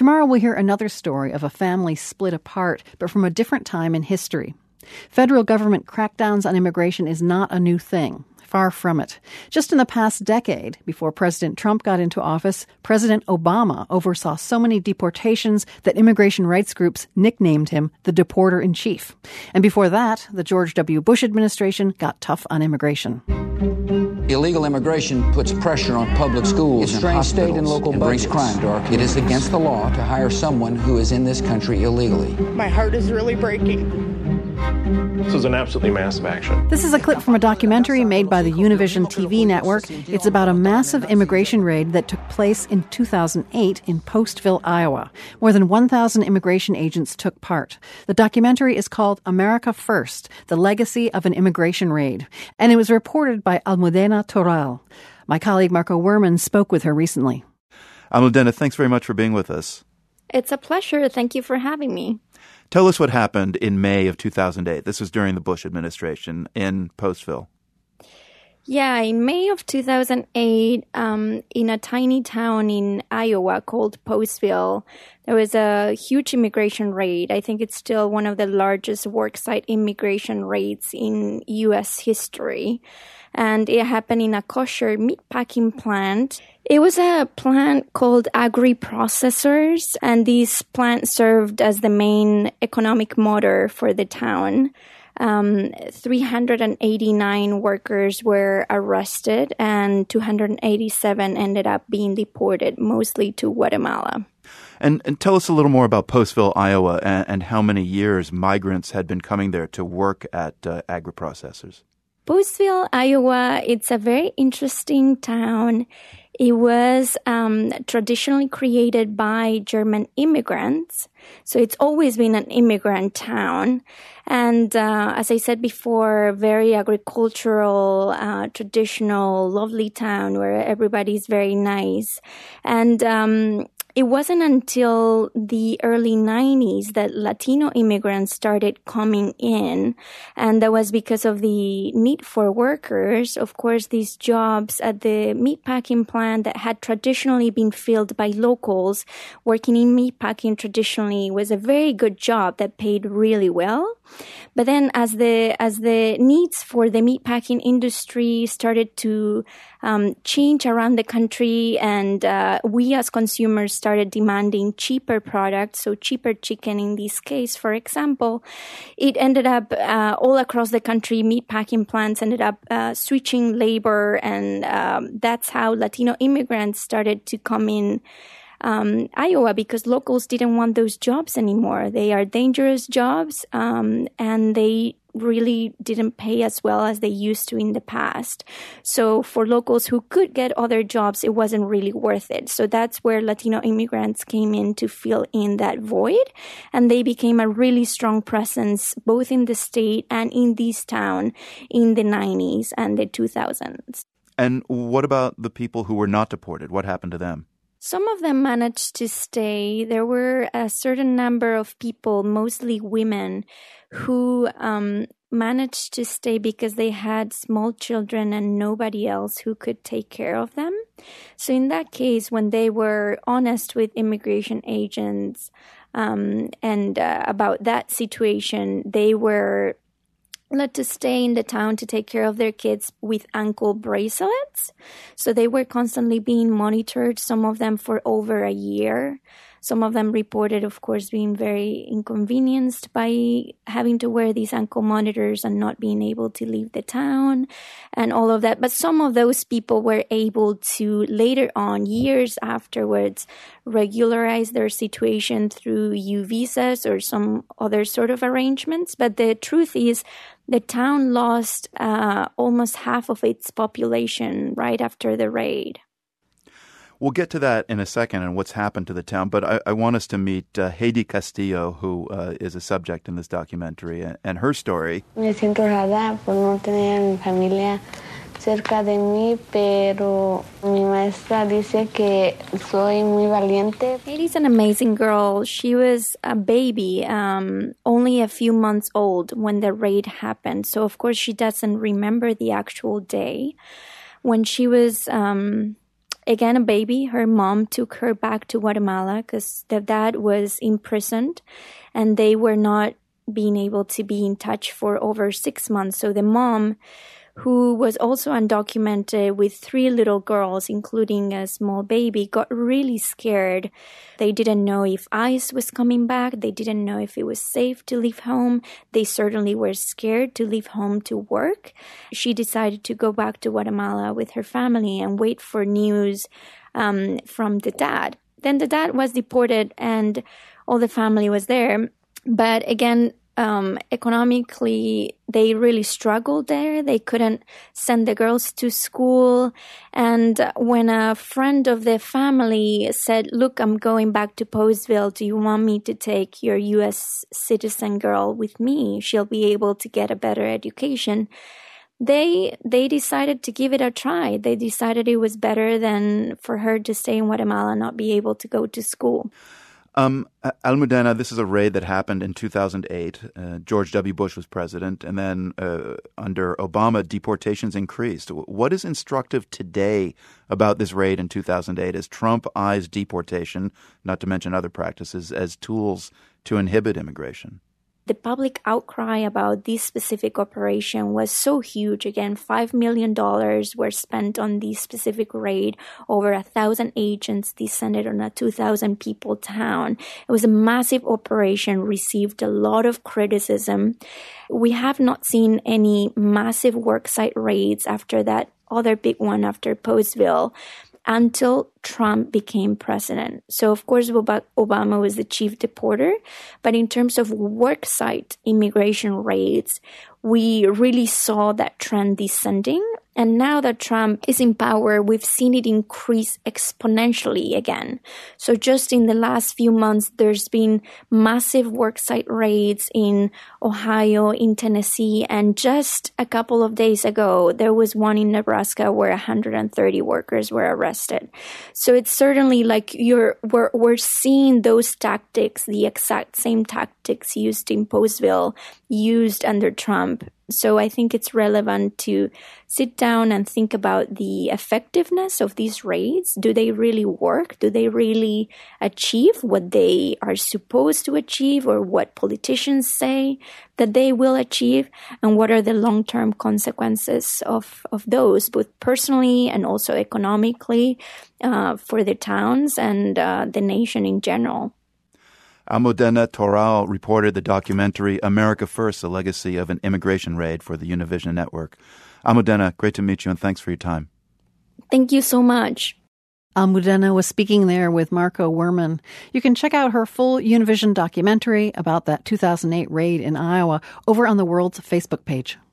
Tomorrow we'll hear another story of a family split apart, but from a different time in history. Federal government crackdowns on immigration is not a new thing. Far from it. Just in the past decade, before President Trump got into office, President Obama oversaw so many deportations that immigration rights groups nicknamed him the deporter-in-chief. And before that, the George W. Bush administration got tough on immigration. Illegal immigration puts pressure on public schools and hospitals state and local brings crime to our communities. It is against the law to hire someone who is in this country illegally. My heart is really breaking. This is an absolutely massive action. This is a clip from a documentary made by the Univision TV network. It's about a massive immigration raid that took place in 2008 in Postville, Iowa. More than 1,000 immigration agents took part. The documentary is called America First, The Legacy of an Immigration Raid, and it was reported by Almudena Toral. My colleague Marco Werman spoke with her recently. Almudena, thanks very much for being with us. It's a pleasure. Thank you for having me. Tell us what happened in May of 2008. This was during the Bush administration in Postville. Yeah, in May of 2008, in a tiny town in Iowa called Postville, there was a huge immigration raid. I think it's still one of the largest worksite immigration raids in U.S. history. And it happened in a kosher meatpacking plant. It was a plant called Agri-Processors, and this plant served as the main economic motor for the town. 389 workers were arrested, and 287 ended up being deported, mostly to Guatemala. And tell us a little more about Postville, Iowa, and how many years migrants had been coming there to work at Agri-Processors. Postville, Iowa, it's a very interesting town. It was traditionally created by German immigrants, so it's always been an immigrant town. And as I said before, very agricultural, traditional, lovely town where everybody's very nice. And it wasn't until the early 90s that Latino immigrants started coming in, and that was because of the need for workers. Of course, these jobs at the meatpacking plant that had traditionally been filled by locals working in meatpacking traditionally was a very good job that paid really well. But then as the needs for the meatpacking industry started to change around the country, and we as consumers started demanding cheaper products, so cheaper chicken in this case, for example, it ended up all across the country, meatpacking plants ended up switching labor, and that's how Latino immigrants started to come in Iowa, because locals didn't want those jobs anymore. They are dangerous jobs, and they really didn't pay as well as they used to in the past. So for locals who could get other jobs, it wasn't really worth it. So that's where Latino immigrants came in to fill in that void. And they became a really strong presence both in the state and in this town in the 90s and the 2000s. And what about the people who were not deported? What happened to them? Some of them managed to stay. There were a certain number of people, mostly women, who managed to stay because they had small children and nobody else who could take care of them. So in that case, when they were honest with immigration agents about that situation, they were let to stay in the town to take care of their kids with ankle bracelets. So they were constantly being monitored, some of them for over a year. Some of them reported, of course, being very inconvenienced by having to wear these ankle monitors and not being able to leave the town and all of that. But some of those people were able to later on, years afterwards, regularize their situation through U visas or some other sort of arrangements. But the truth is, the town lost almost half of its population right after the raid. We'll get to that in a second and what's happened to the town, but I want us to meet Heidi Castillo, who is a subject in this documentary, and her story. Me siento rara por no tener a mi familia cerca de mí, pero mi maestra dice que soy muy valiente. Heidi's an amazing girl. She was a baby, only a few months old when the raid happened. So, of course, she doesn't remember the actual day. When she was again, a baby. Her mom took her back to Guatemala because the dad was imprisoned and they were not being able to be in touch for over 6 months. So the mom, who was also undocumented with 3 little girls, including a small baby, got really scared. They didn't know if ICE was coming back. They didn't know if it was safe to leave home. They certainly were scared to leave home to work. She decided to go back to Guatemala with her family and wait for news from the dad. Then the dad was deported and all the family was there. But again, economically, they really struggled there. They couldn't send the girls to school. And when a friend of the family said, look, I'm going back to Postville. Do you want me to take your U.S. citizen girl with me? She'll be able to get a better education. They decided to give it a try. They decided it was better than for her to stay in Guatemala and not be able to go to school. Almudena, this is a raid that happened in 2008. George W. Bush was president, and then under Obama, deportations increased. What is instructive today about this raid in 2008 as Trump eyes deportation, not to mention other practices, as tools to inhibit immigration? The public outcry about this specific operation was so huge. Again, $5 million were spent on this specific raid. Over 1,000 agents descended on a 2,000 people town. It was a massive operation, received a lot of criticism. We have not seen any massive worksite raids after that other big one after Postville until Trump became president. So, of course, Obama was the chief deporter. But in terms of worksite immigration raids, we really saw that trend descending. And now that Trump is in power, we've seen it increase exponentially again. So just in the last few months, there's been massive worksite raids in Ohio, in Tennessee, and just a couple of days ago, there was one in Nebraska where 130 workers were arrested. So it's certainly like we're seeing those tactics, the exact same tactics used in Postville, used under Trump. So I think it's relevant to sit down and think about the effectiveness of these raids. Do they really work? Do they really achieve what they are supposed to achieve or what politicians say that they will achieve? And what are the long-term consequences of those, both personally and also economically for the towns and the nation in general? Almudena Toral reported the documentary America First, A Legacy of an Immigration Raid for the Univision Network. Almudena, great to meet you and thanks for your time. Thank you so much. Almudena was speaking there with Marco Werman. You can check out her full Univision documentary about that 2008 raid in Iowa over on the World's Facebook page.